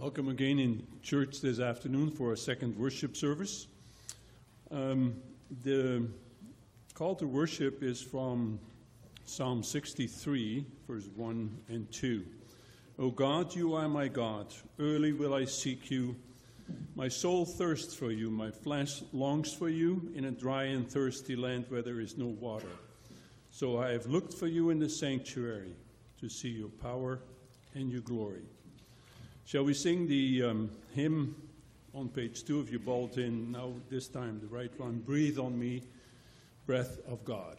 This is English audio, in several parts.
Welcome again in church this afternoon for our second worship service. The call to worship is from Psalm 63, verse 1 and 2. O God, you are my God. Early will I seek you. My soul thirsts for you. My flesh longs for you in a dry and thirsty land where there is no water. So I have looked for you in the sanctuary to see your power and your glory. Shall we sing the hymn on page 2 of your bulletin? Now, this time, the right one. Breathe on me, breath of God.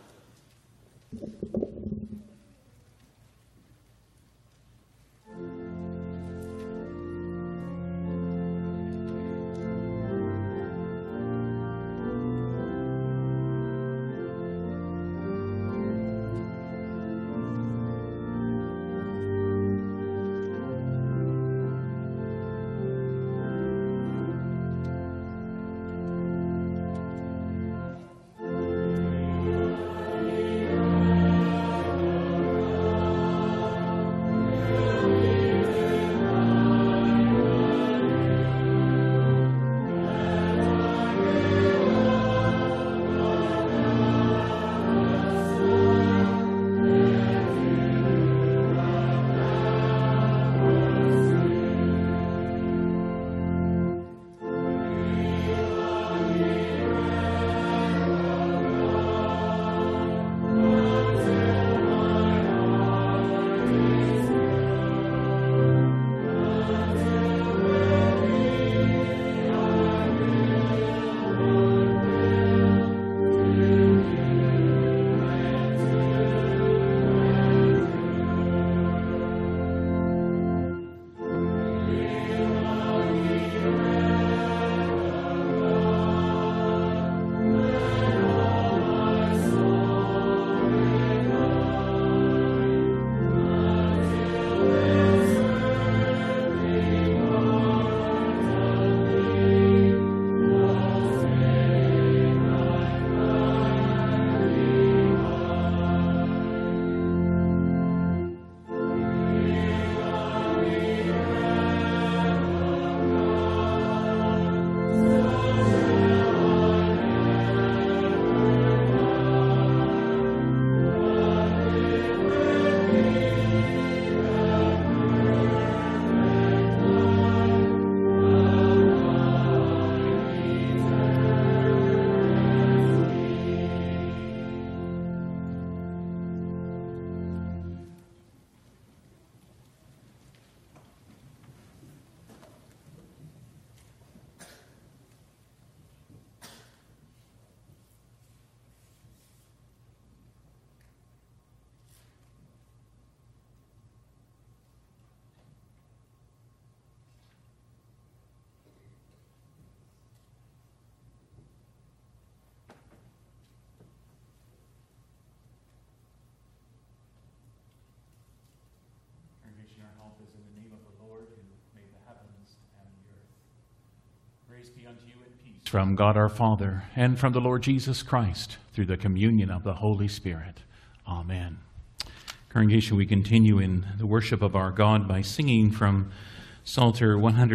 Be unto you in peace from God our Father and from the Lord Jesus Christ through the communion of the Holy Spirit. Amen. Congregation, we continue in the worship of our God by singing from Psalter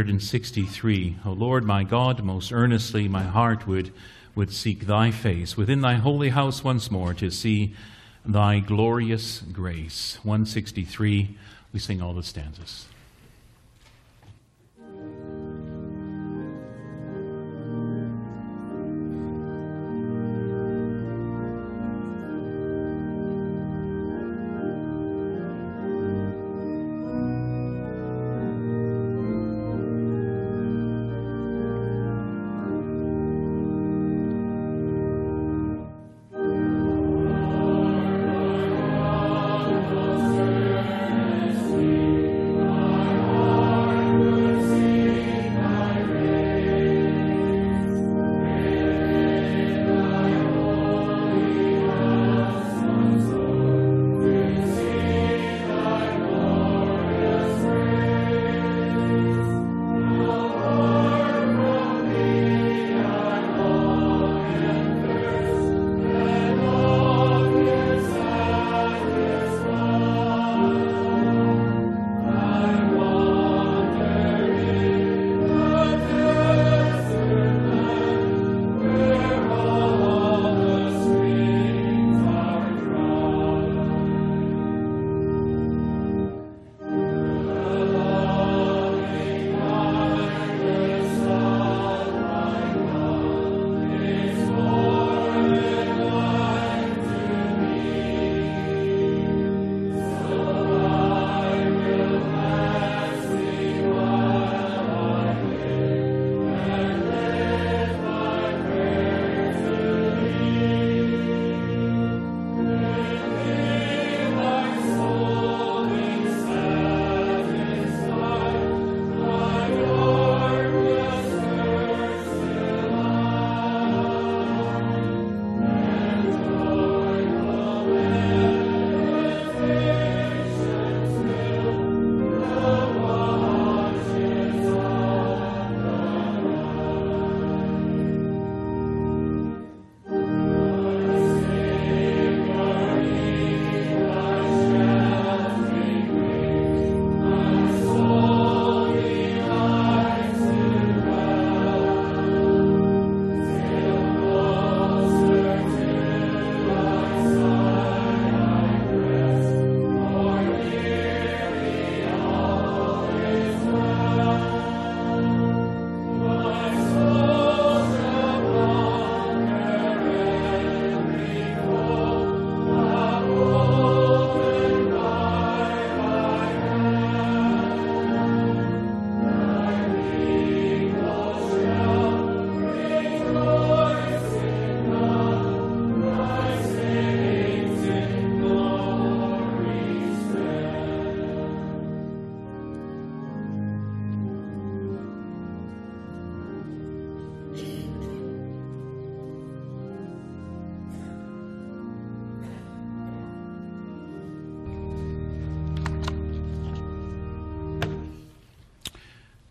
163. O Lord my God, most earnestly my heart would seek thy face within thy holy house once more to see thy glorious grace. 163, we sing all the stanzas. Oh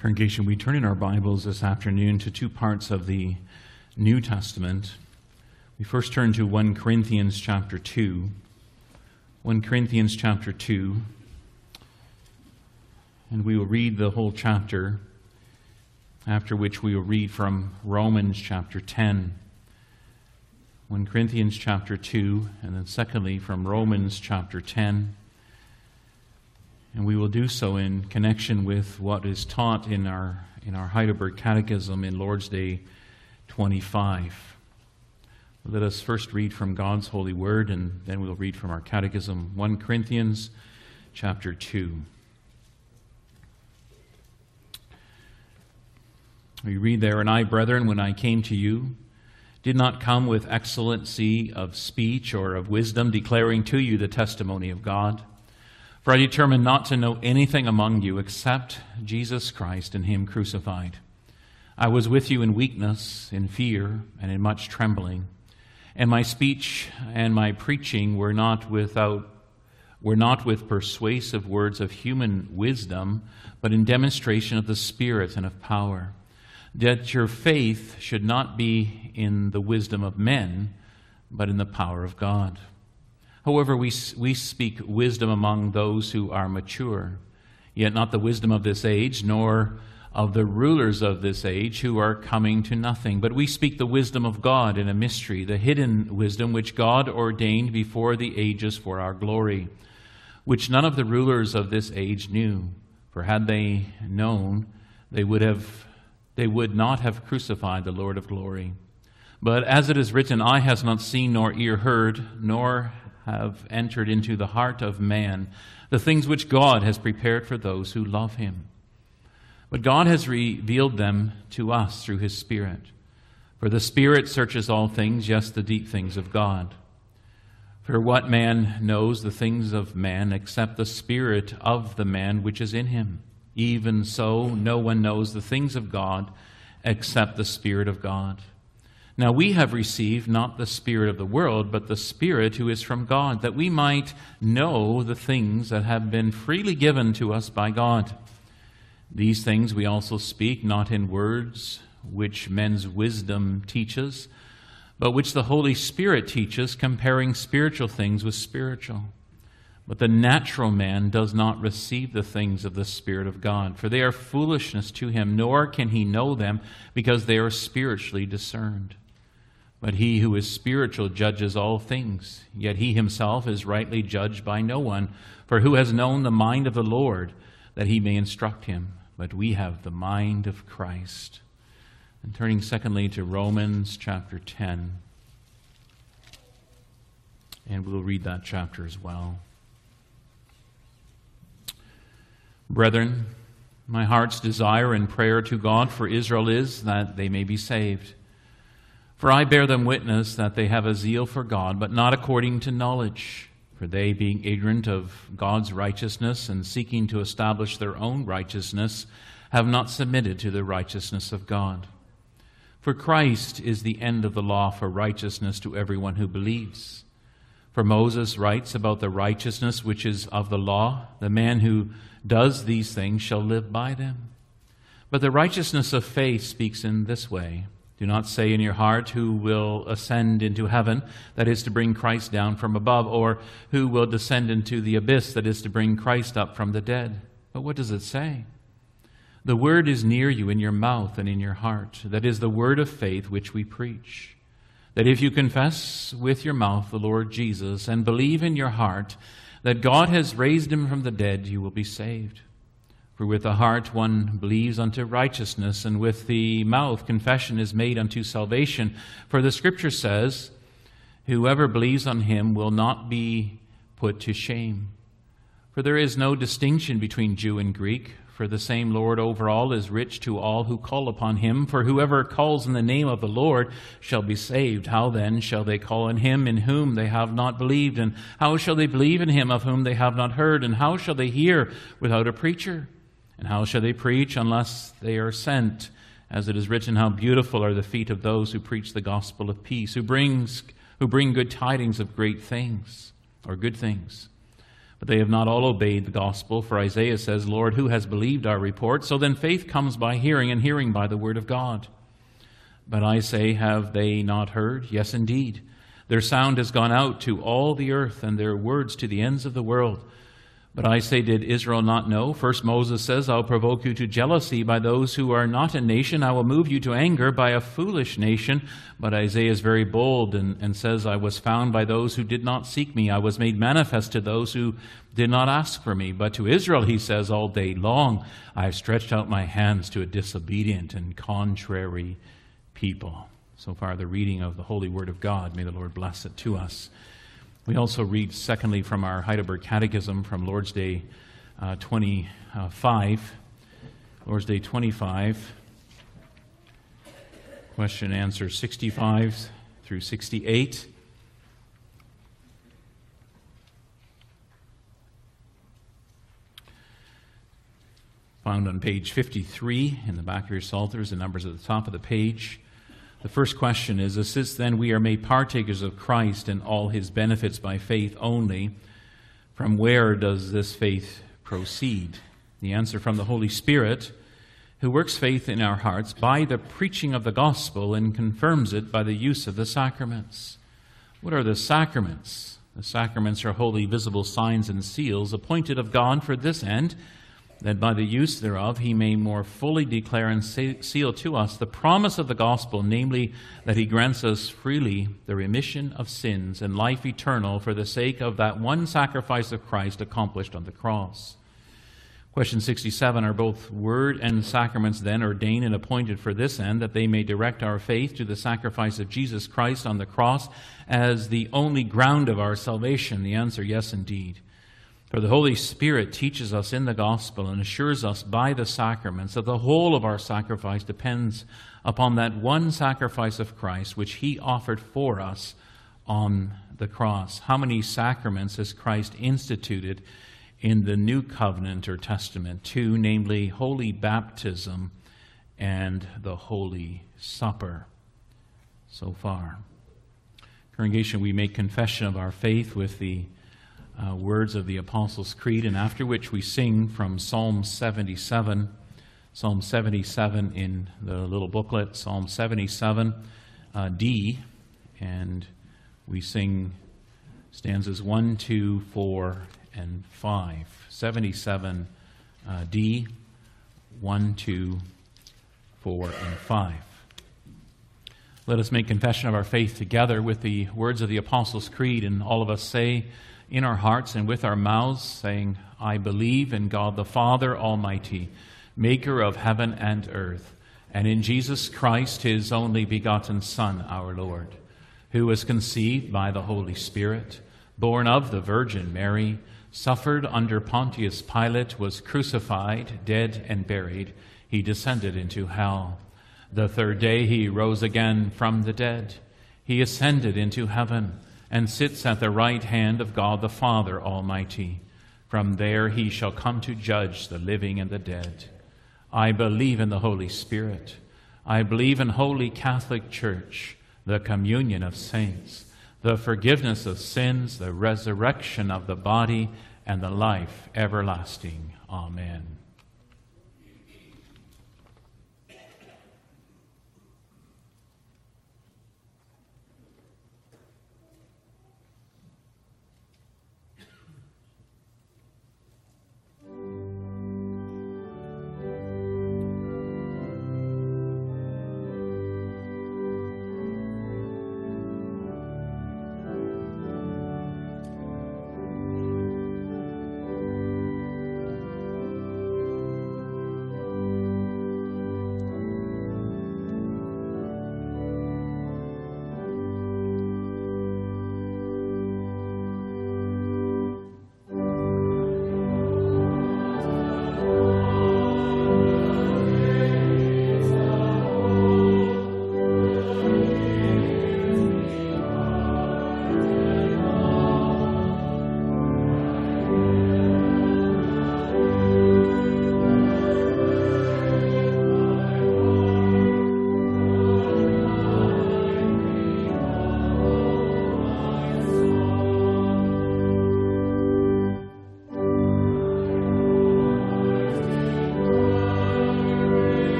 Congregation, we turn in our Bibles this afternoon to two parts of the New Testament. We first turn to 1 Corinthians chapter 2. 1 Corinthians chapter 2. And we will read the whole chapter, after which we will read from Romans chapter 10. 1 Corinthians chapter 2, and then secondly from Romans chapter 10. And we will do so in connection with what is taught in our Heidelberg Catechism in Lord's Day 25. Let us first read from God's holy word, and then we'll read from our catechism. 1 Corinthians chapter 2. We read there, "And I, brethren, when I came to you, did not come with excellency of speech or of wisdom, declaring to you the testimony of God. For I determined not to know anything among you except Jesus Christ and Him crucified. I was with you in weakness, in fear, and in much trembling. And my speech and my preaching were not with persuasive words of human wisdom, but in demonstration of the Spirit and of power, that your faith should not be in the wisdom of men, but in the power of God. However, we speak wisdom among those who are mature, yet not the wisdom of this age, nor of the rulers of this age who are coming to nothing. But we speak the wisdom of God in a mystery, the hidden wisdom which God ordained before the ages for our glory, which none of the rulers of this age knew. For had they known, they would not have crucified the Lord of glory. But as it is written, eye has not seen, nor ear heard, nor have entered into the heart of man the things which God has prepared for those who love Him. But God has revealed them to us through His Spirit. For the Spirit searches all things, yes, the deep things of God. For what man knows the things of man except the spirit of the man which is in him? Even so, no one knows the things of God except the Spirit of God. Now we have received not the spirit of the world, but the Spirit who is from God, that we might know the things that have been freely given to us by God. These things we also speak, not in words which men's wisdom teaches, but which the Holy Spirit teaches, comparing spiritual things with spiritual. But the natural man does not receive the things of the Spirit of God, for they are foolishness to him, nor can he know them, because they are spiritually discerned. But he who is spiritual judges all things, yet he himself is rightly judged by no one. For who has known the mind of the Lord, that he may instruct him? But we have the mind of Christ." And turning secondly to Romans chapter 10, and we'll read that chapter as well. "Brethren, my heart's desire and prayer to God for Israel is that they may be saved. For I bear them witness that they have a zeal for God, but not according to knowledge. For they, being ignorant of God's righteousness and seeking to establish their own righteousness, have not submitted to the righteousness of God. For Christ is the end of the law for righteousness to everyone who believes. For Moses writes about the righteousness which is of the law, the man who does these things shall live by them. But the righteousness of faith speaks in this way. Do not say in your heart, who will ascend into heaven, that is to bring Christ down from above, or who will descend into the abyss, that is to bring Christ up from the dead. But what does it say? The word is near you in your mouth and in your heart. That is the word of faith which we preach. That if you confess with your mouth the Lord Jesus and believe in your heart that God has raised him from the dead, you will be saved. For with the heart one believes unto righteousness, and with the mouth confession is made unto salvation. For the Scripture says, whoever believes on him will not be put to shame. For there is no distinction between Jew and Greek, for the same Lord over all is rich to all who call upon him. For whoever calls in the name of the Lord shall be saved. How then shall they call on him in whom they have not believed? And how shall they believe in him of whom they have not heard? And how shall they hear without a preacher? And how shall they preach unless they are sent? As it is written, how beautiful are the feet of those who preach the gospel of peace, who bring good tidings of great things, or good things. But they have not all obeyed the gospel, for Isaiah says, Lord, who has believed our report? So then faith comes by hearing, and hearing by the word of God. But I say, have they not heard? Yes, indeed. Their sound has gone out to all the earth, and their words to the ends of the world. But I say, did Israel not know? First Moses says, I'll provoke you to jealousy by those who are not a nation. I will move you to anger by a foolish nation. But Isaiah is very bold and says, I was found by those who did not seek me. I was made manifest to those who did not ask for me. But to Israel, he says, all day long, I have stretched out my hands to a disobedient and contrary people. So far, the reading of the holy word of God. May the Lord bless it to us. We also read, secondly, from our Heidelberg Catechism from Lord's Day 25. Lord's Day 25, question and answer 65 through 68. Found on page 53 in the back of your psalters, the numbers at the top of the page. The first question is, since then we are made partakers of Christ and all his benefits by faith only, from where does this faith proceed? The answer, from the Holy Spirit, who works faith in our hearts by the preaching of the gospel and confirms it by the use of the sacraments. What are the sacraments? The sacraments are holy visible signs and seals appointed of God for this end, that by the use thereof he may more fully declare and seal to us the promise of the gospel, namely, that he grants us freely the remission of sins and life eternal for the sake of that one sacrifice of Christ accomplished on the cross. Question 67, are both word and sacraments then ordained and appointed for this end, that they may direct our faith to the sacrifice of Jesus Christ on the cross as the only ground of our salvation? The answer, yes, indeed. For the Holy Spirit teaches us in the gospel and assures us by the sacraments that the whole of our sacrifice depends upon that one sacrifice of Christ which he offered for us on the cross. How many sacraments has Christ instituted in the New Covenant or Testament? Two, namely Holy Baptism and the Holy Supper. So far. Congregation, we make confession of our faith with the words of the Apostles' Creed, and after which we sing from Psalm 77. Psalm 77 in the little booklet, Psalm 77, D, and we sing stanzas 1, 2, 4, and 5. 77, D, 1, 2, 4, and 5. Let us make confession of our faith together with the words of the Apostles' Creed, and all of us say in our hearts and with our mouths, saying, I believe in God the Father Almighty, maker of heaven and earth, and in Jesus Christ, his only begotten Son, our Lord, who was conceived by the Holy Spirit, born of the Virgin Mary, suffered under Pontius Pilate, was crucified, dead, and buried. He descended into hell. The third day he rose again from the dead. He ascended into heaven and sits at the right hand of God the Father Almighty. From there he shall come to judge the living and the dead. I believe in the Holy Spirit. I believe in Holy Catholic Church, the communion of saints, the forgiveness of sins, the resurrection of the body, and the life everlasting. Amen.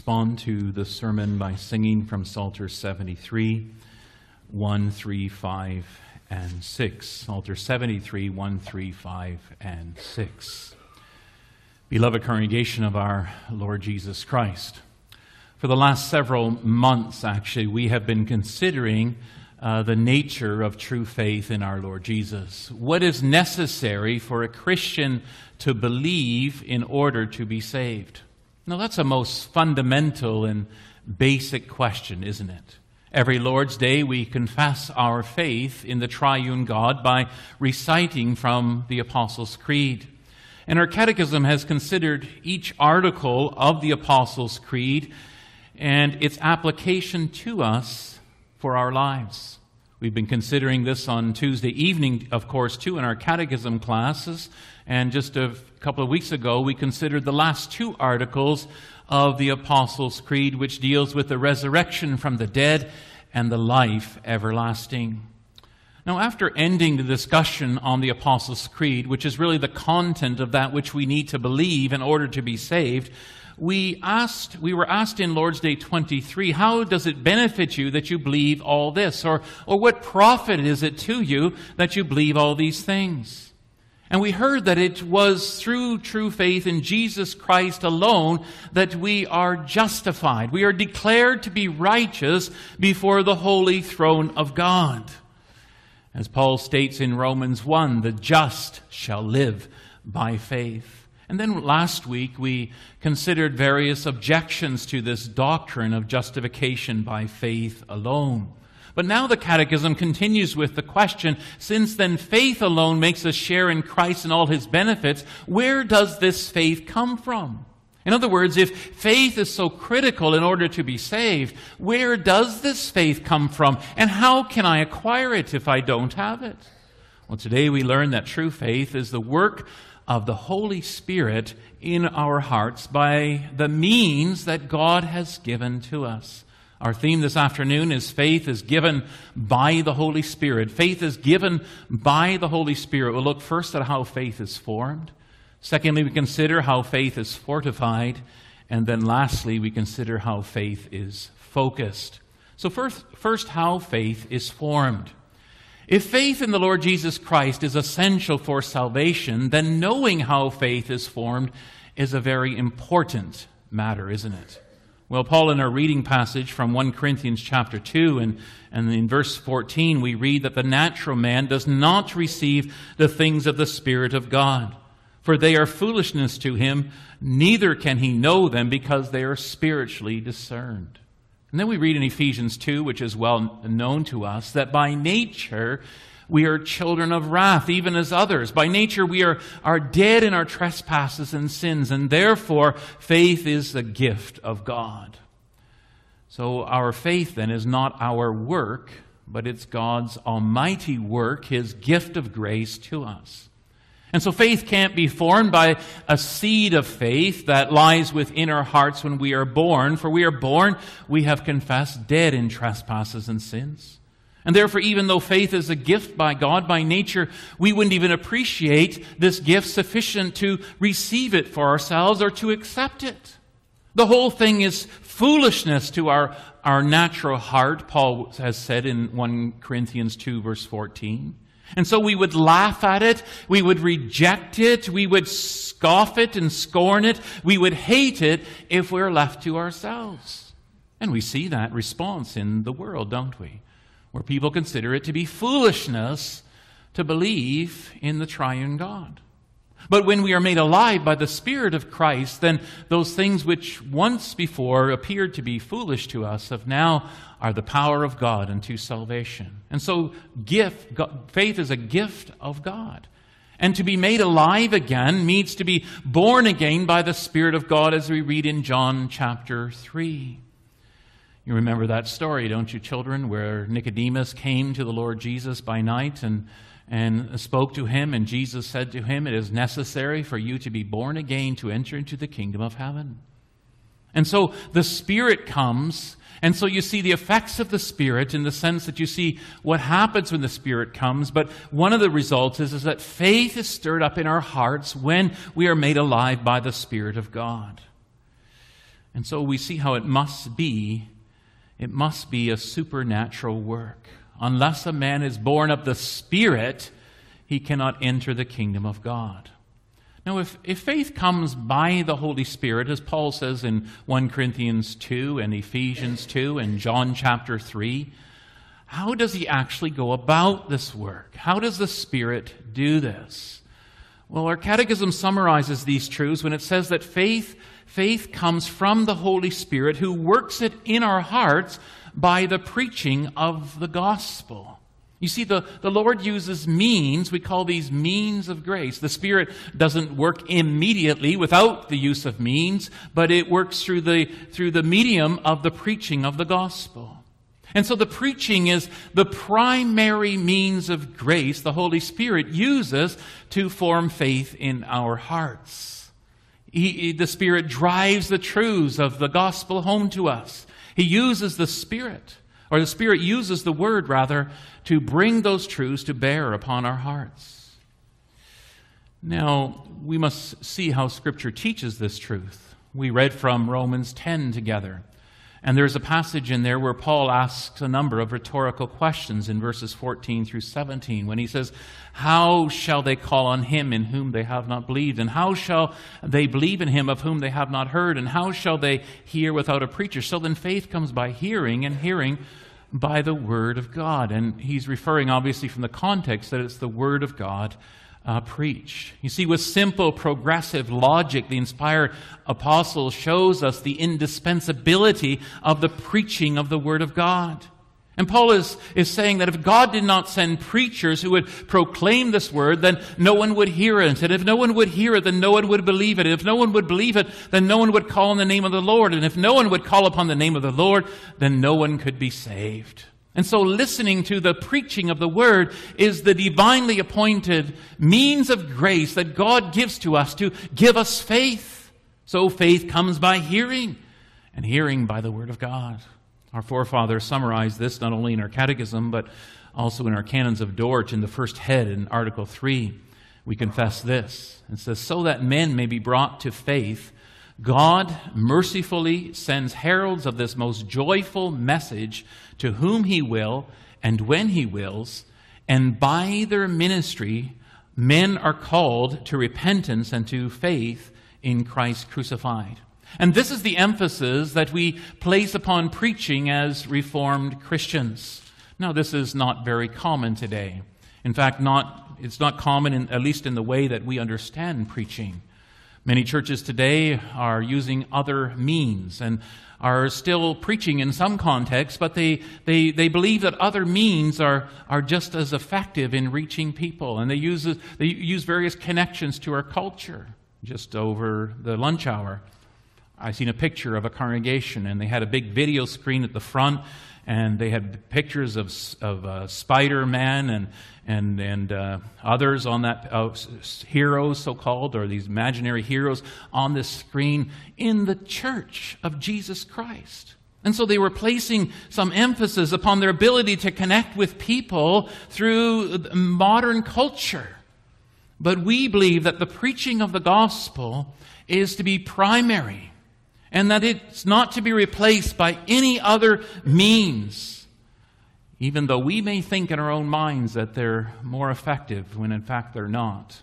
respond to the sermon by singing from Psalter 73, 1, 3, 5, and 6. Psalter 73, 1, 3, 5, and 6. Beloved congregation of our Lord Jesus Christ, for the last several months, actually, we have been considering the nature of true faith in our Lord Jesus. What is necessary for a Christian to believe in order to be saved? Now, that's a most fundamental and basic question, isn't it? Every Lord's Day, we confess our faith in the triune God by reciting from the Apostles' Creed. And our catechism has considered each article of the Apostles' Creed and its application to us for our lives. We've been considering this on Tuesday evening, of course, too, in our catechism classes. And just a couple of weeks ago, we considered the last two articles of the Apostles' Creed, which deals with the resurrection from the dead and the life everlasting. Now, after ending the discussion on the Apostles' Creed, which is really the content of that which we need to believe in order to be saved, we were asked in Lord's Day 23, how does it benefit you that you believe all this? Or what profit is it to you that you believe all these things? And we heard that it was through true faith in Jesus Christ alone that we are justified. We are declared to be righteous before the holy throne of God. As Paul states in Romans 1, the just shall live by faith. And then last week we considered various objections to this doctrine of justification by faith alone. But now the Catechism continues with the question, since then faith alone makes us share in Christ and all His benefits, where does this faith come from? In other words, if faith is so critical in order to be saved, where does this faith come from? And how can I acquire it if I don't have it? Well, today we learn that true faith is the work of the Holy Spirit in our hearts by the means that God has given to us. Our theme this afternoon is faith is given by the Holy Spirit. Faith is given by the Holy Spirit. We'll look first at how faith is formed. Secondly, we consider how faith is fortified. And then lastly, we consider how faith is focused. So first, how faith is formed. If faith in the Lord Jesus Christ is essential for salvation, then knowing how faith is formed is a very important matter, isn't it? Well, Paul, in our reading passage from 1 Corinthians chapter 2, and in verse 14, we read that the natural man does not receive the things of the Spirit of God, for they are foolishness to him, neither can he know them because they are spiritually discerned. And then we read in Ephesians 2, which is well known to us, that by nature we are children of wrath, even as others. By nature we are dead in our trespasses and sins, and therefore faith is a gift of God. So our faith then is not our work, but it's God's almighty work, His gift of grace to us. And so faith can't be formed by a seed of faith that lies within our hearts when we are born. For we are born, we have confessed, dead in trespasses and sins. And therefore, even though faith is a gift by God, by nature, we wouldn't even appreciate this gift sufficient to receive it for ourselves or to accept it. The whole thing is foolishness to our natural heart, Paul has said in 1 Corinthians 2, verse 14. And so we would laugh at it, we would reject it, we would scoff it and scorn it, we would hate it if we're left to ourselves. And we see that response in the world, don't we? Where people consider it to be foolishness to believe in the triune God. But when we are made alive by the Spirit of Christ, then those things which once before appeared to be foolish to us have now are the power of God unto salvation. And so faith is a gift of God. And to be made alive again means to be born again by the Spirit of God, as we read in John chapter 3. You remember that story, don't you, children, where Nicodemus came to the Lord Jesus by night and spoke to him, and Jesus said to him, "It is necessary for you to be born again to enter into the kingdom of heaven." And so the Spirit comes, and so you see the effects of the Spirit in the sense that you see what happens when the Spirit comes, but one of the results is that faith is stirred up in our hearts when we are made alive by the Spirit of God. And so we see how it must be a supernatural work. Unless a man is born of the Spirit, he cannot enter the kingdom of God. Now, if faith comes by the Holy Spirit, as Paul says in 1 Corinthians 2 and Ephesians 2 and John chapter 3, how does he actually go about this work? How does the Spirit do this? Well, our catechism summarizes these truths when it says that faith comes from the Holy Spirit, who works it in our hearts by the preaching of the gospel. You see, the Lord uses means. We call these means of grace. The Spirit doesn't work immediately without the use of means, but it works through the medium of the preaching of the gospel. And so the preaching is the primary means of grace the Holy Spirit uses to form faith in our hearts. The Spirit drives the truths of the gospel home to us. He uses the Spirit uses the Word, rather, to bring those truths to bear upon our hearts. Now, we must see how Scripture teaches this truth. We read from Romans 10 together. And there's a passage in there where Paul asks a number of rhetorical questions in verses 14 through 17 when he says, "How shall they call on him in whom they have not believed? And how shall they believe in him of whom they have not heard? And how shall they hear without a preacher?" So then faith comes by hearing, and hearing by the Word of God. And he's referring obviously from the context that it's the Word of God preached. You see, with simple progressive logic, the inspired apostle shows us the indispensability of the preaching of the Word of God. And Paul is saying that if God did not send preachers who would proclaim this Word, then no one would hear it. And if no one would hear it, then no one would believe it. And if no one would believe it, then no one would call on the name of the Lord. And if no one would call upon the name of the Lord, then no one could be saved. And so listening to the preaching of the Word is the divinely appointed means of grace that God gives to us to give us faith. So faith comes by hearing, and hearing by the Word of God. Our forefathers summarized this not only in our catechism, but also in our canons of Dort in the first head in Article 3. We confess this. It says, "So that men may be brought to faith, God mercifully sends heralds of this most joyful message to whom He will and when He wills, and by their ministry men are called to repentance and to faith in Christ crucified." And this is the emphasis that we place upon preaching as Reformed Christians. Now, this is not very common today. In fact, it's not common, at least in the way that we understand preaching. Many churches today are using other means and are still preaching in some contexts, but they believe that other means are just as effective in reaching people. And they use various connections to our culture. Just over the lunch hour, I seen a picture of a congregation, and they had a big video screen at the front, and they had pictures of Spider-Man and others on that, heroes so-called, or these imaginary heroes on this screen in the church of Jesus Christ. And so they were placing some emphasis upon their ability to connect with people through modern culture. But we believe that the preaching of the gospel is to be primary, and that it's not to be replaced by any other means, even though we may think in our own minds that they're more effective when in fact they're not.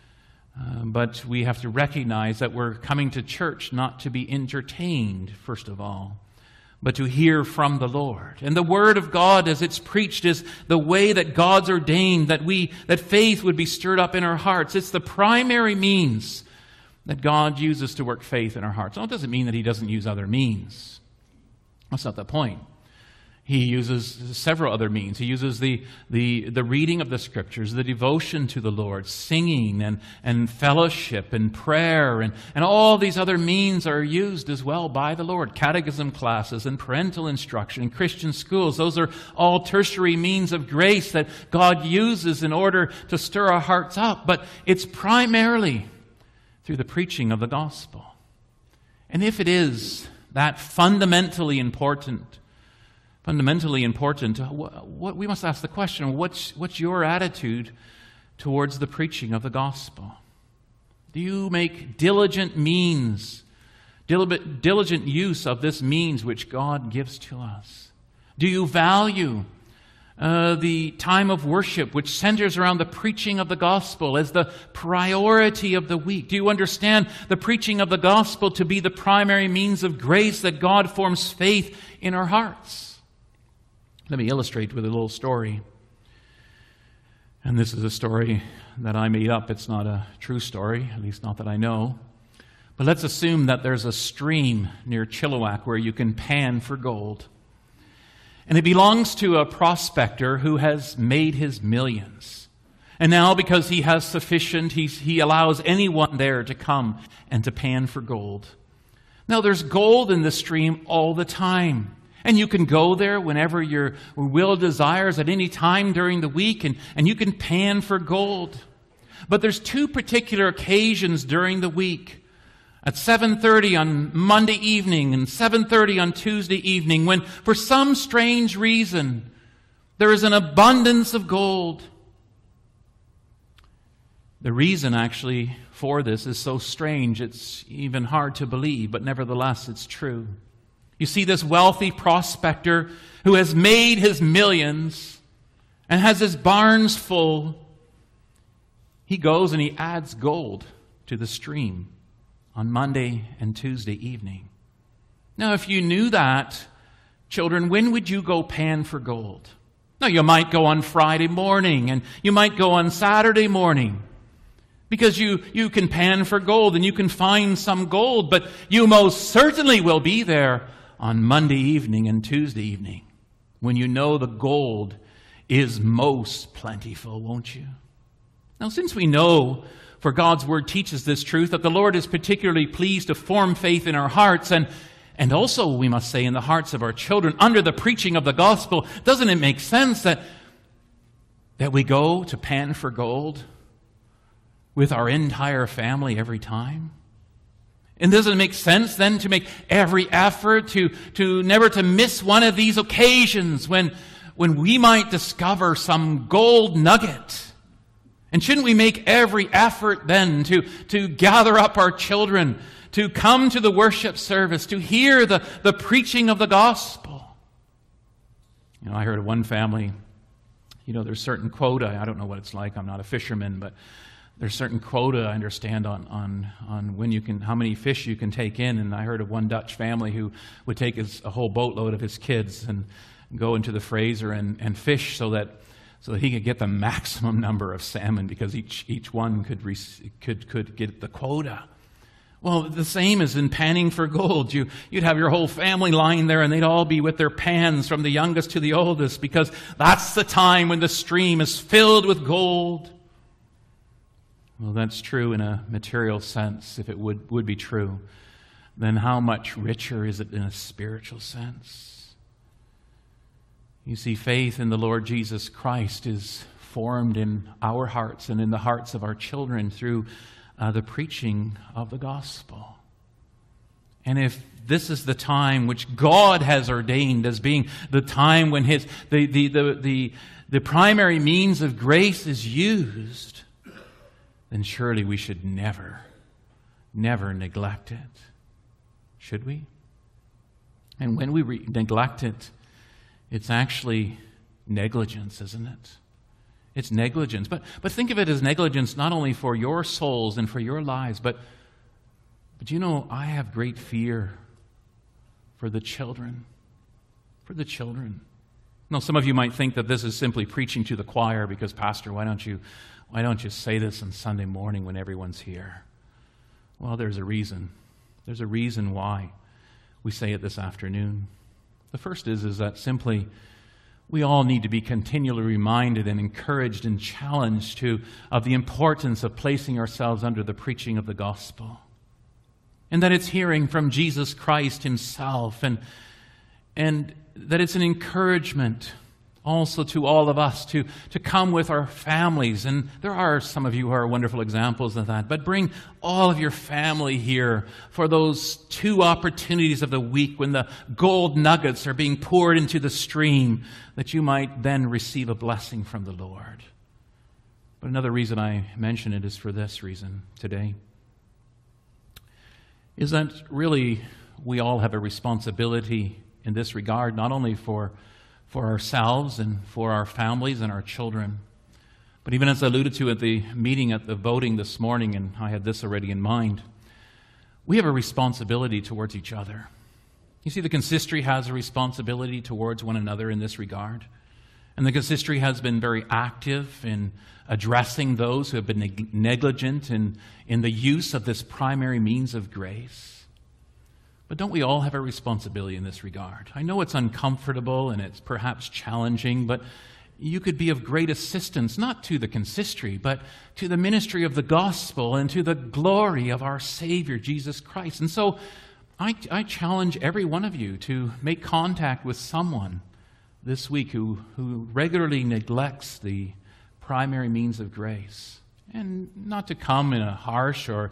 But we have to recognize that we're coming to church not to be entertained, first of all, but to hear from the Lord. And the Word of God as it's preached is the way that God's ordained that faith would be stirred up in our hearts. It's the primary means that God uses to work faith in our hearts. Now, it doesn't mean that He doesn't use other means. That's not the point. He uses several other means. He uses the reading of the Scriptures, the devotion to the Lord, singing and fellowship and prayer, and all these other means are used as well by the Lord. Catechism classes and parental instruction and Christian schools, those are all tertiary means of grace that God uses in order to stir our hearts up. But it's primarily through the preaching of the gospel. And if it is that fundamentally important, what we must ask the question, what's your attitude towards the preaching of the gospel? Do you make diligent means diligent use of this means which God gives to us? Do you value the time of worship which centers around the preaching of the gospel as the priority of the week? Do you understand the preaching of the gospel to be the primary means of grace that God forms faith in our hearts? Let me illustrate with a little story. And this is a story that I made up. It's not a true story, at least not that I know. But let's assume that there's a stream near Chilliwack where you can pan for gold. And it belongs to a prospector who has made his millions. And now, because he has sufficient, he allows anyone there to come and to pan for gold. Now, there's gold in the stream all the time. And you can go there whenever your will desires at any time during the week, and you can pan for gold. But there's two particular occasions during the week. At 7:30 on Monday evening and 7:30 on Tuesday evening, when for some strange reason there is an abundance of gold. The reason actually for this is so strange it's even hard to believe, but nevertheless it's true. You see, this wealthy prospector who has made his millions and has his barns full, he goes and he adds gold to the stream on Monday and Tuesday evening. Now, if you knew that, children, when would you go pan for gold? Now, you might go on Friday morning, and you might go on Saturday morning, because you can pan for gold and you can find some gold, but you most certainly will be there on Monday evening and Tuesday evening, when you know the gold is most plentiful, won't you? Now, since we know, for God's Word teaches this truth, that the Lord is particularly pleased to form faith in our hearts, and also, we must say, in the hearts of our children, under the preaching of the gospel, doesn't it make sense that we go to pan for gold with our entire family every time? And doesn't it make sense then to make every effort to never to miss one of these occasions when we might discover some gold nugget? And shouldn't we make every effort then to gather up our children, to come to the worship service, to hear the preaching of the gospel? You know, I heard of one family, there's certain quota. I don't know what it's like. I'm not a fisherman, but there's certain quota, I understand, on when you can, how many fish you can take in. And I heard of one Dutch family who would take a whole boatload of his kids and go into the Fraser and fish so that he could get the maximum number of salmon, because each one could get the quota. Well, the same as in panning for gold. You'd have your whole family lying there, and they'd all be with their pans from the youngest to the oldest, because that's the time when the stream is filled with gold. Well, that's true in a material sense, if it would be true. Then how much richer is it in a spiritual sense? You see, faith in the Lord Jesus Christ is formed in our hearts and in the hearts of our children through the preaching of the gospel. And if this is the time which God has ordained as being the time when the primary means of grace is used, then surely we should never neglect it. Should we? And when we neglect it, it's actually negligence, isn't it? It's negligence. But think of it as negligence not only for your souls and for your lives, but I have great fear for the children. For the children. Now, some of you might think that this is simply preaching to the choir, because, Pastor, why don't you say this on Sunday morning when everyone's here? Well, there's a reason. There's a reason why we say it this afternoon. The first is that simply we all need to be continually reminded and encouraged and challenged of the importance of placing ourselves under the preaching of the gospel. And that it's hearing from Jesus Christ himself, and that it's an encouragement also to all of us to come with our families. And there are some of you who are wonderful examples of that. But bring all of your family here for those 2 opportunities of the week when the gold nuggets are being poured into the stream, that you might then receive a blessing from the Lord. But another reason I mention it is for this reason today. is that really we all have a responsibility in this regard, not only for ourselves and for our families and our children, but even as I alluded to at the meeting at the voting this morning, and I had this already in mind, we have a responsibility towards each other. You see, the consistory has a responsibility towards one another in this regard. And the consistory has been very active in addressing those who have been negligent in the use of this primary means of grace. But don't we all have a responsibility in this regard? I know it's uncomfortable and it's perhaps challenging, but you could be of great assistance, not to the consistory, but to the ministry of the gospel and to the glory of our Savior, Jesus Christ. And so I challenge every one of you to make contact with someone this week who regularly neglects the primary means of grace. And not to come in a harsh or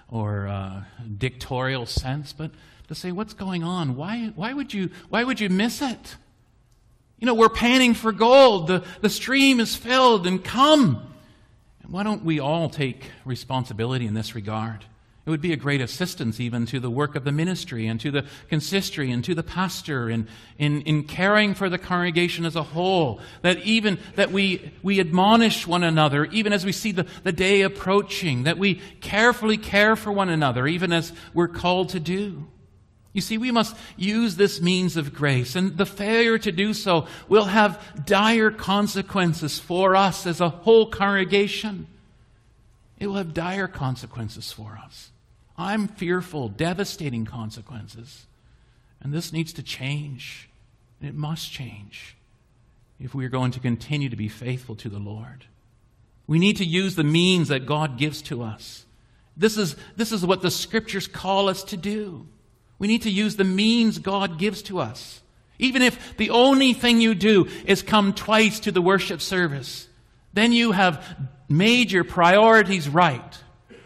dictatorial sense, but to say, what's going on? Why would you miss it? You know, we're panning for gold. The stream is filled, and come. And why don't we all take responsibility in this regard? It would be a great assistance even to the work of the ministry and to the consistory and to the pastor in caring for the congregation as a whole. That we admonish one another even as we see the day approaching. That we carefully care for one another even as we're called to do. You see, we must use this means of grace, and the failure to do so will have dire consequences for us as a whole congregation. It will have dire consequences for us. I'm fearful, devastating consequences. And this needs to change. It must change if we are going to continue to be faithful to the Lord. We need to use the means that God gives to us. This is what the Scriptures call us to do. We need to use the means God gives to us. Even if the only thing you do is come twice to the worship service, then you have made your priorities right.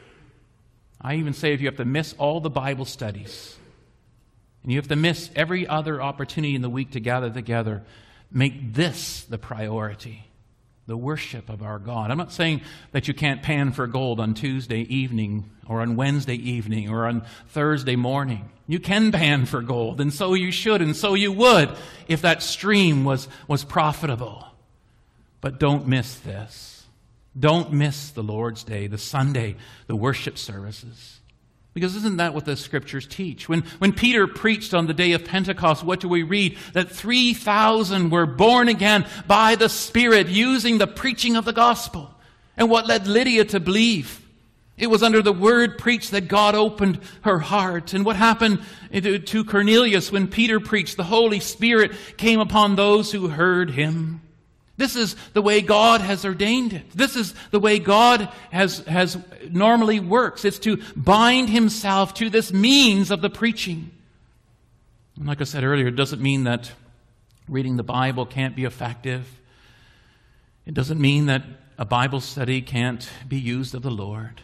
I even say if you have to miss all the Bible studies, and you have to miss every other opportunity in the week to gather together, make this the priority, the worship of our God. I'm not saying that you can't pan for gold on Tuesday evening or on Wednesday evening or on Thursday morning. You can pan for gold, and so you should, and so you would if that stream was profitable. But don't miss this. Don't miss the Lord's Day, the Sunday, the worship services. Because isn't that what the Scriptures teach? When Peter preached on the day of Pentecost, what do we read? That 3,000 were born again by the Spirit using the preaching of the gospel. And what led Lydia to believe? It was under the word preached that God opened her heart. And what happened to Cornelius when Peter preached? The Holy Spirit came upon those who heard him. This is the way God has ordained it. This is the way God has normally works. It's to bind himself to this means of the preaching. And like I said earlier, it doesn't mean that reading the Bible can't be effective. It doesn't mean that a Bible study can't be used of the Lord.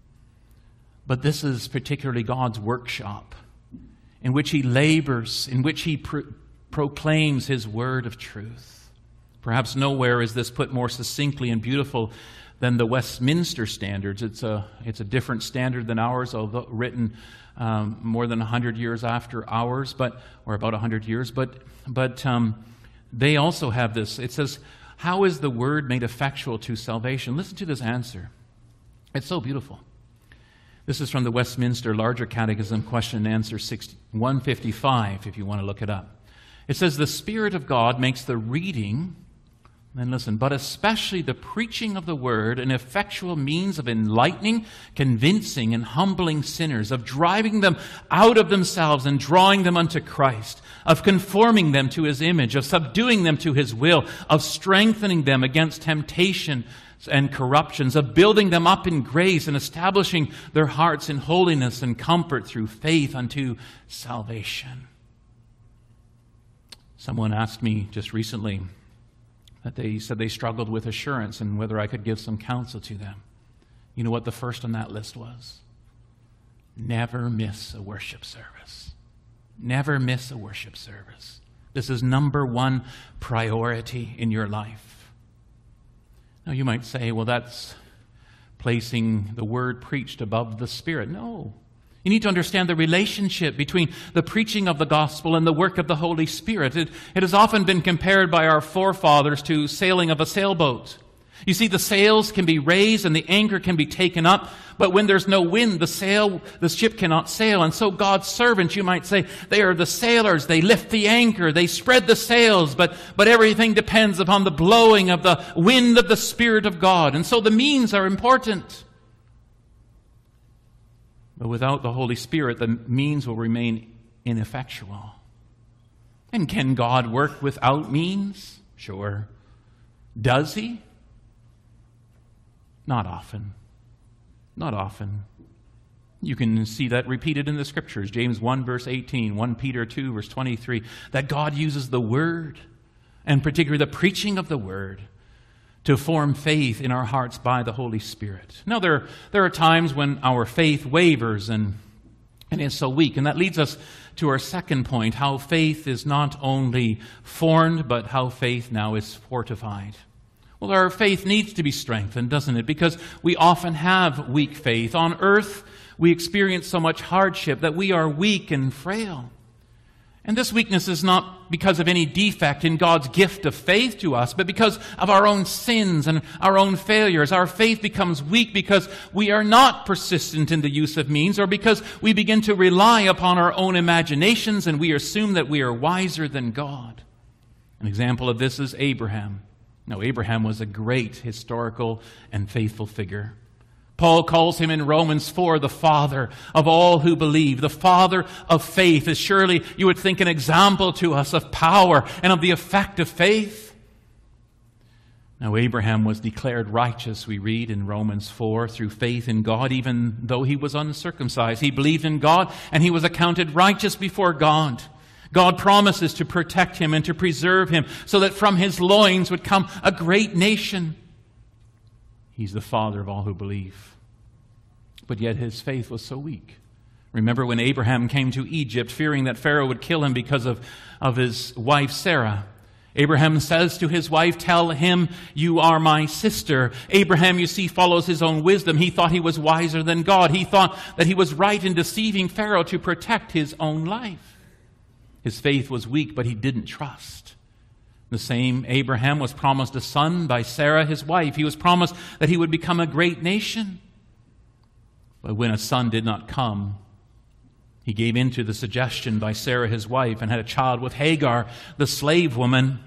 But this is particularly God's workshop in which he labors, in which he proclaims his word of truth. Perhaps nowhere is this put more succinctly and beautiful than the Westminster Standards. It's a different standard than ours, although written more than 100 years after ours, or about 100 years. But they also have this. It says, "How is the word made effectual to salvation?" Listen to this answer. It's so beautiful. This is from the Westminster Larger Catechism, question and answer 155, if you want to look it up. It says, "The Spirit of God makes the reading," then listen, "but especially the preaching of the word an effectual means of enlightening, convincing, and humbling sinners, of driving them out of themselves and drawing them unto Christ, of conforming them to his image, of subduing them to his will, of strengthening them against temptation and corruptions, of building them up in grace and establishing their hearts in holiness and comfort through faith unto salvation." Someone asked me just recently that they said they struggled with assurance and whether I could give some counsel to them. You know what the first on that list was? Never miss a worship service. Never miss a worship service. This is number one priority in your life. Now you might say, well, that's placing the word preached above the Spirit. No. You need to understand the relationship between the preaching of the gospel and the work of the Holy Spirit. It has often been compared by our forefathers to sailing of a sailboat. You see, the sails can be raised and the anchor can be taken up, but when there's no wind, the ship cannot sail. And so God's servants, you might say, they are the sailors. They lift the anchor, they spread the sails, but everything depends upon the blowing of the wind of the Spirit of God. And so the means are important. But without the Holy Spirit, the means will remain ineffectual. And can God work without means? Sure. Does He? Not often. Not often. You can see that repeated in the Scriptures. James 1 verse 18, 1 Peter 2 verse 23, that God uses the Word, and particularly the preaching of the Word, to form faith in our hearts by the Holy Spirit. Now, there are times when our faith wavers and is so weak, and that leads us to our second point, how faith is not only formed, but how faith now is fortified. Well, our faith needs to be strengthened, doesn't it? Because we often have weak faith. On earth, we experience so much hardship that we are weak and frail. And this weakness is not because of any defect in God's gift of faith to us, but because of our own sins and our own failures. Our faith becomes weak because we are not persistent in the use of means, or because we begin to rely upon our own imaginations and we assume that we are wiser than God. An example of this is Abraham. Now, Abraham was a great historical and faithful figure. Paul calls him in Romans 4 the father of all who believe, the father of faith. Is surely, you would think, an example to us of power and of the effect of faith. Now, Abraham was declared righteous, we read in Romans 4, through faith in God, even though he was uncircumcised. He believed in God, and he was accounted righteous before God. God promises to protect him and to preserve him so that from his loins would come a great nation. He's the father of all who believe. But yet his faith was so weak. Remember when Abraham came to Egypt, fearing that Pharaoh would kill him because of his wife Sarah. Abraham says to his wife, "Tell him you are my sister." Abraham, you see, follows his own wisdom. He thought he was wiser than God. He thought that he was right in deceiving Pharaoh to protect his own life. His faith was weak, but he didn't trust. The same Abraham was promised a son by Sarah, his wife. He was promised that he would become a great nation. But when a son did not come, he gave in to the suggestion by Sarah, his wife, and had a child with Hagar, the slave woman.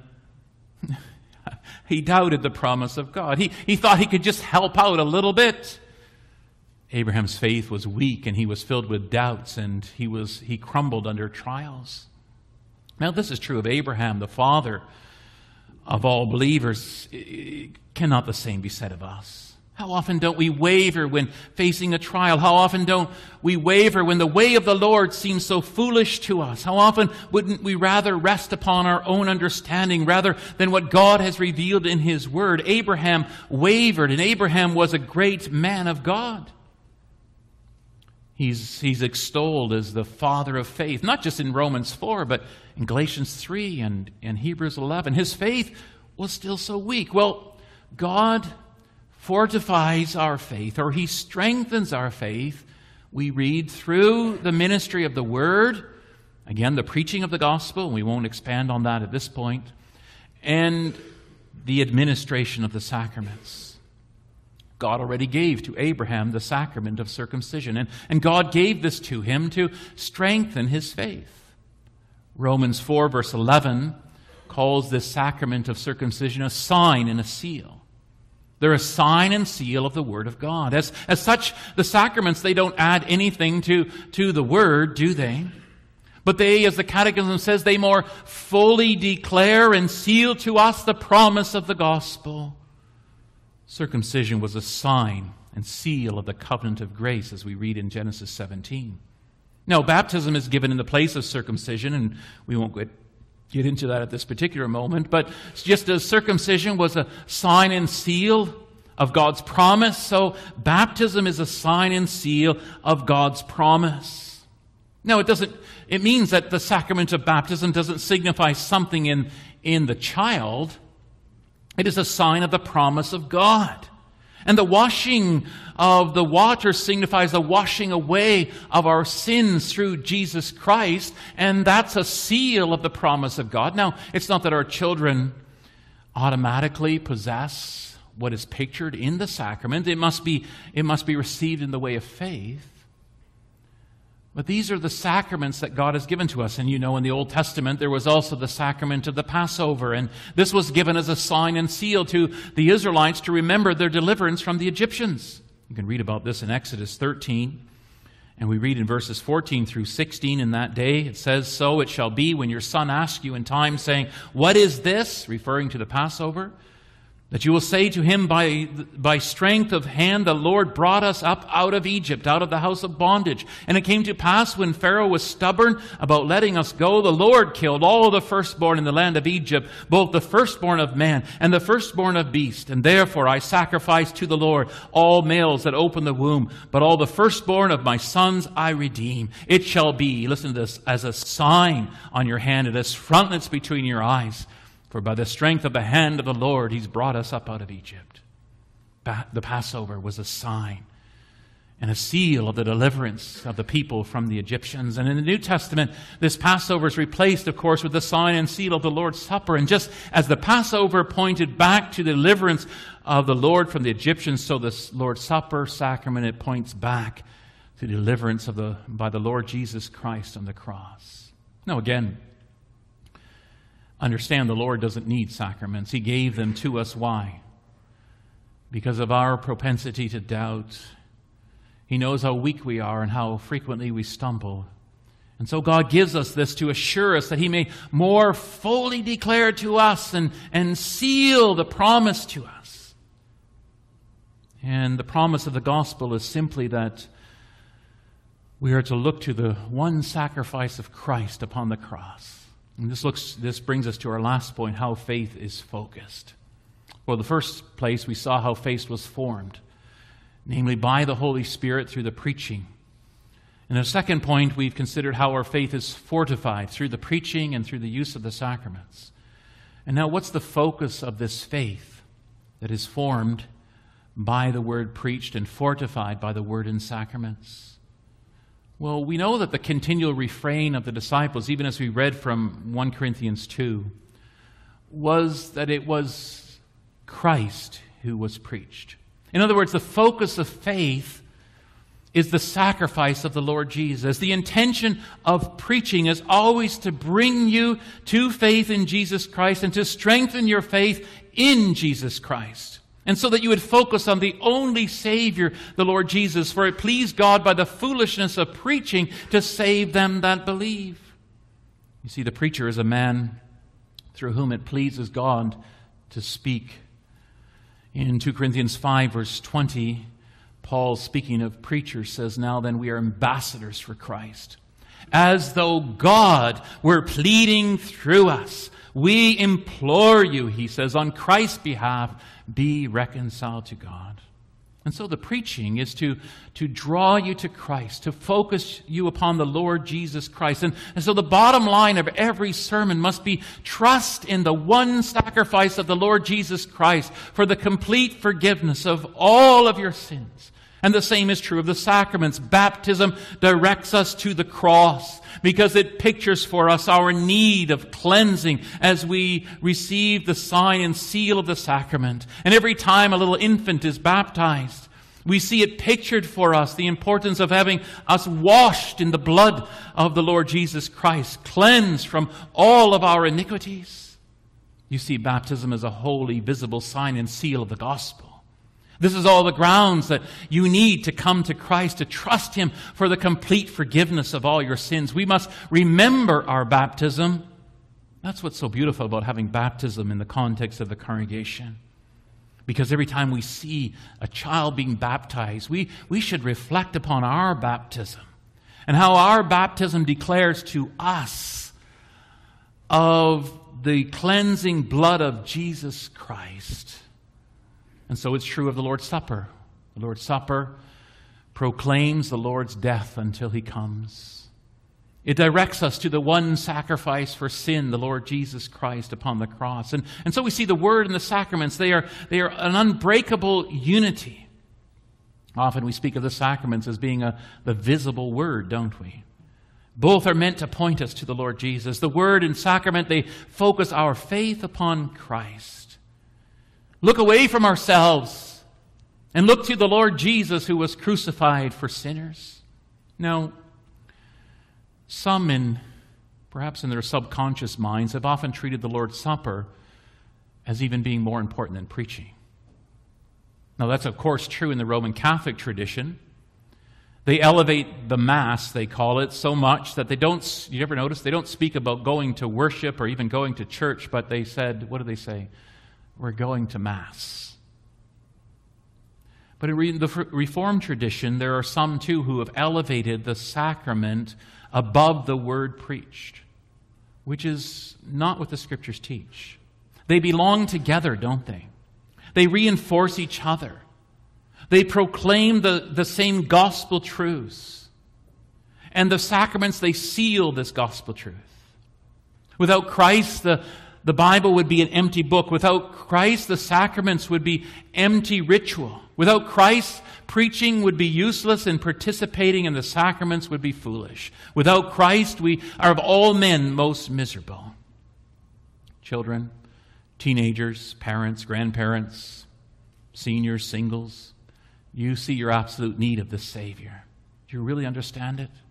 He doubted the promise of God. He thought he could just help out a little bit. Abraham's faith was weak, and he was filled with doubts, and he crumbled under trials. Now, this is true of Abraham, the father of all believers. Cannot the same be said of us? How often don't we waver when facing a trial? How often don't we waver when the way of the Lord seems so foolish to us? How often wouldn't we rather rest upon our own understanding rather than what God has revealed in His Word? Abraham wavered, and Abraham was a great man of God. He's extolled as the father of faith, not just in Romans 4, but in Galatians 3 and in Hebrews 11. His faith was still so weak. Well, God fortifies our faith, or He strengthens our faith. We read through the ministry of the Word, again, the preaching of the gospel, and we won't expand on that at this point, and the administration of the sacraments. God already gave to Abraham the sacrament of circumcision, and God gave this to him to strengthen his faith. Romans 4 verse 11 calls this sacrament of circumcision a sign and a seal. They're a sign and seal of the Word of God. As such, the sacraments, they don't add anything to the Word, do they? But they, as the Catechism says, they more fully declare and seal to us the promise of the gospel. Circumcision was a sign and seal of the covenant of grace, as we read in Genesis 17. Now, baptism is given in the place of circumcision, and we won't get into that at this particular moment, but just as circumcision was a sign and seal of God's promise, so baptism is a sign and seal of God's promise. Now, it means that the sacrament of baptism doesn't signify something in the child. It is a sign of the promise of God. And the washing of the water signifies the washing away of our sins through Jesus Christ, and that's a seal of the promise of God. Now, it's not that our children automatically possess what is pictured in the sacrament. It must be received in the way of faith. But these are the sacraments that God has given to us. And you know, in the Old Testament, there was also the sacrament of the Passover. And this was given as a sign and seal to the Israelites to remember their deliverance from the Egyptians. You can read about this in Exodus 13. And we read in verses 14 through 16, in that day, it says, "So it shall be when your son asks you in time, saying, 'What is this?'" referring to the Passover, "that you will say to him, by strength of hand the Lord brought us up out of Egypt, out of the house of bondage. And it came to pass when Pharaoh was stubborn about letting us go, the Lord killed all the firstborn in the land of Egypt, both the firstborn of man and the firstborn of beast. And therefore I sacrifice to the Lord all males that open the womb, but all the firstborn of my sons I redeem. It shall be," listen to this, "as a sign on your hand and as frontlets between your eyes. For by the strength of the hand of the Lord, He's brought us up out of Egypt." The Passover was a sign and a seal of the deliverance of the people from the Egyptians. And in the New Testament, this Passover is replaced, of course, with the sign and seal of the Lord's Supper. And just as the Passover pointed back to the deliverance of the Lord from the Egyptians, so this Lord's Supper sacrament, it points back to the deliverance by the Lord Jesus Christ on the cross. Now again, understand the Lord doesn't need sacraments. He gave them to us. Why? Because of our propensity to doubt. He knows how weak we are and how frequently we stumble. And so God gives us this to assure us that He may more fully declare to us and seal the promise to us. And the promise of the gospel is simply that we are to look to the one sacrifice of Christ upon the cross. And this brings us to our last point, how faith is focused. Well, the first place we saw how faith was formed, namely by the Holy Spirit through the preaching. In the second point, we've considered how our faith is fortified through the preaching and through the use of the sacraments. And now, what's the focus of this faith that is formed by the word preached and fortified by the word in sacraments? Well, we know that the continual refrain of the disciples, even as we read from 1 Corinthians 2, was that it was Christ who was preached. In other words, the focus of faith is the sacrifice of the Lord Jesus. The intention of preaching is always to bring you to faith in Jesus Christ and to strengthen your faith in Jesus Christ. And so that you would focus on the only Savior, the Lord Jesus, for it pleased God by the foolishness of preaching to save them that believe. You see, the preacher is a man through whom it pleases God to speak. In 2 Corinthians 5, verse 20, Paul, speaking of preachers, says, "Now then we are ambassadors for Christ, as though God were pleading through us. We implore you," he says, "on Christ's behalf, be reconciled to God." And so the preaching is to draw you to Christ, to focus you upon the Lord Jesus Christ. And so the bottom line of every sermon must be trust in the one sacrifice of the Lord Jesus Christ for the complete forgiveness of all of your sins. And the same is true of the sacraments. Baptism directs us to the cross because it pictures for us our need of cleansing as we receive the sign and seal of the sacrament. And every time a little infant is baptized, we see it pictured for us, the importance of having us washed in the blood of the Lord Jesus Christ, cleansed from all of our iniquities. You see, baptism is a holy, visible sign and seal of the gospel. This is all the grounds that you need to come to Christ, to trust Him for the complete forgiveness of all your sins. We must remember our baptism. That's what's so beautiful about having baptism in the context of the congregation. Because every time we see a child being baptized, we should reflect upon our baptism and how our baptism declares to us of the cleansing blood of Jesus Christ. And so it's true of the Lord's Supper. The Lord's Supper proclaims the Lord's death until He comes. It directs us to the one sacrifice for sin, the Lord Jesus Christ upon the cross. And so we see the Word and the sacraments, they are an unbreakable unity. Often we speak of the sacraments as being the visible Word, don't we? Both are meant to point us to the Lord Jesus. The Word and sacrament, they focus our faith upon Christ. Look away from ourselves and look to the Lord Jesus who was crucified for sinners. Now, some, perhaps in their subconscious minds, have often treated the Lord's Supper as even being more important than preaching. Now, that's of course true in the Roman Catholic tradition. They elevate the Mass, they call it, so much that they don't, you ever notice, they don't speak about going to worship or even going to church, but they said, what do they say? We're going to Mass. But in the Reformed tradition, there are some too who have elevated the sacrament above the word preached, which is not what the Scriptures teach. They belong together, don't they? They reinforce each other. They proclaim the same gospel truths. And the sacraments, they seal this gospel truth. Without Christ, the Bible would be an empty book. Without Christ, the sacraments would be empty ritual. Without Christ, preaching would be useless and participating in the sacraments would be foolish. Without Christ, we are of all men most miserable. Children, teenagers, parents, grandparents, seniors, singles, you see your absolute need of the Savior. Do you really understand it?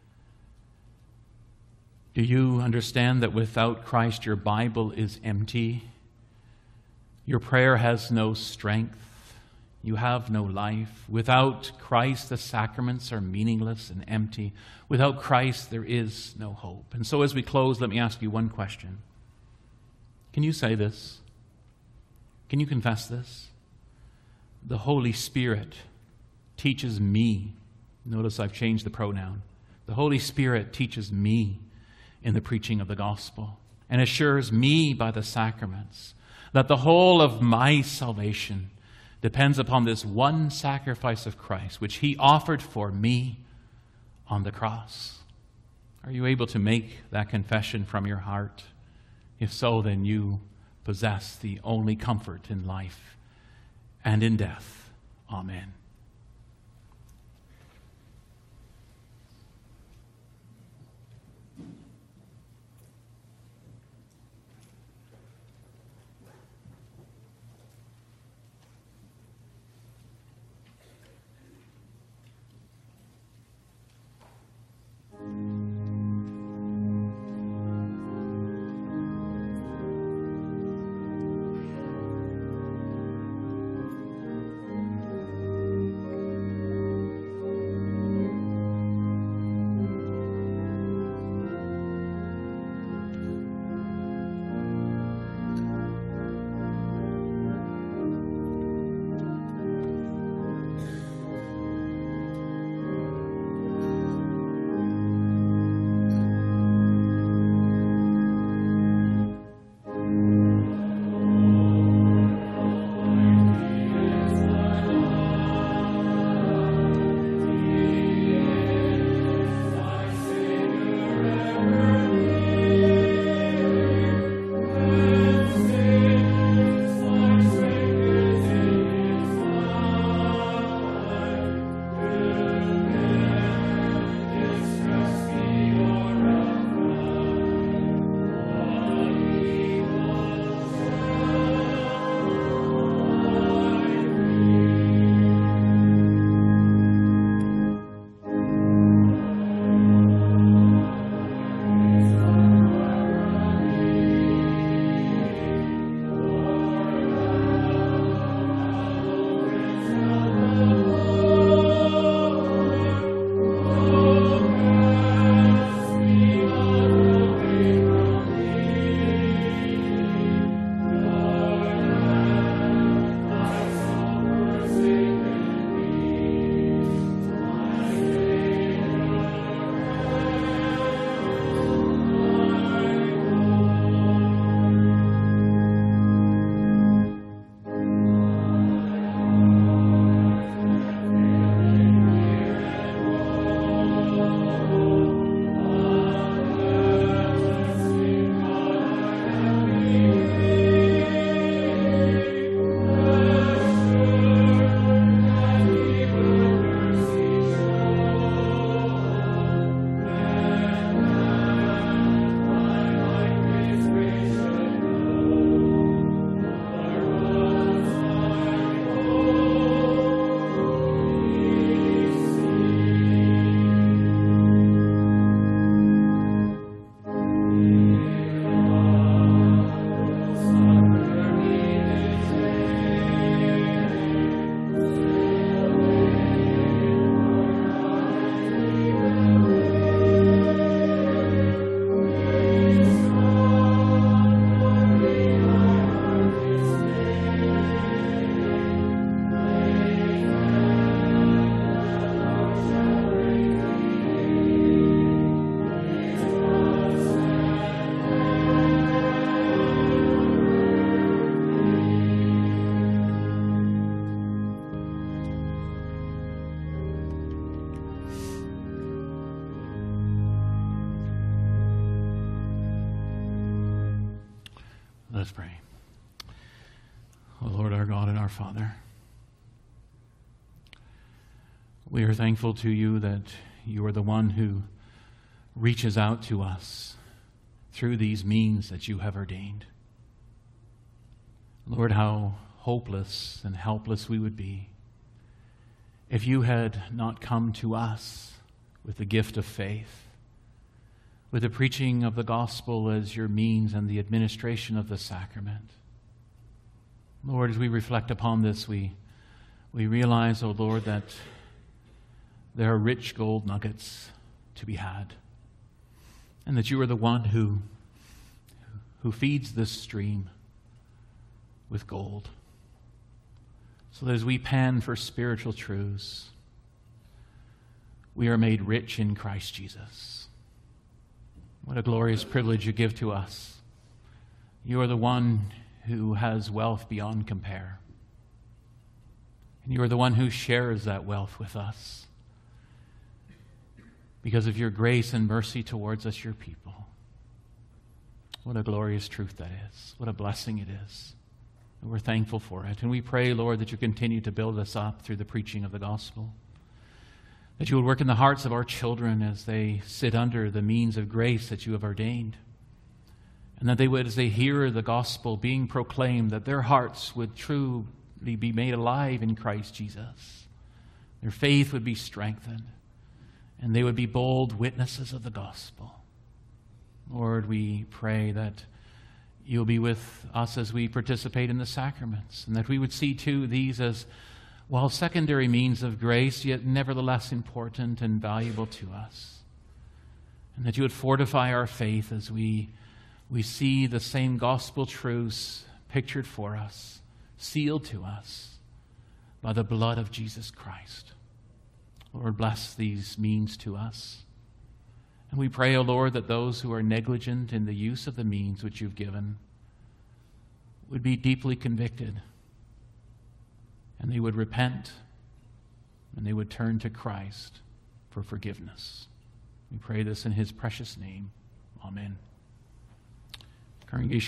Do you understand that without Christ your Bible is empty? Your prayer has no strength. You have no life. Without Christ the sacraments are meaningless and empty. Without Christ there is no hope. And so as we close, let me ask you one question. Can you say this? Can you confess this? The Holy Spirit teaches me. Notice I've changed the pronoun. The Holy Spirit teaches me in the preaching of the gospel and assures me by the sacraments that the whole of my salvation depends upon this one sacrifice of Christ, which He offered for me on the cross. Are you able to make that confession from your heart? If so, then you possess the only comfort in life and in death. Amen. Let us pray. O Lord, our God and our Father, we are thankful to you that you are the one who reaches out to us through these means that you have ordained. Lord, how hopeless and helpless we would be if you had not come to us with the gift of faith, with the preaching of the gospel as your means and the administration of the sacrament. Lord, as we reflect upon this, we realize, O Lord, that there are rich gold nuggets to be had, and that you are the one who feeds this stream with gold. So that as we pan for spiritual truths, we are made rich in Christ Jesus. What a glorious privilege you give to us. You are the one who has wealth beyond compare. And you are the one who shares that wealth with us because of your grace and mercy towards us, your people. What a glorious truth that is. What a blessing it is. And we're thankful for it. And we pray, Lord, that you continue to build us up through the preaching of the gospel. That you would work in the hearts of our children as they sit under the means of grace that you have ordained. And that they would, as they hear the gospel being proclaimed, that their hearts would truly be made alive in Christ Jesus. Their faith would be strengthened. And they would be bold witnesses of the gospel. Lord, we pray that you'll be with us as we participate in the sacraments, and that we would see, too, these as, while secondary means of grace, yet nevertheless important and valuable to us. And that you would fortify our faith as we see the same gospel truths pictured for us, sealed to us by the blood of Jesus Christ. Lord, bless these means to us. And we pray, O Lord, that those who are negligent in the use of the means which you've given would be deeply convicted, and they would repent, and they would turn to Christ for forgiveness. We pray this in his precious name. Amen. Congregation.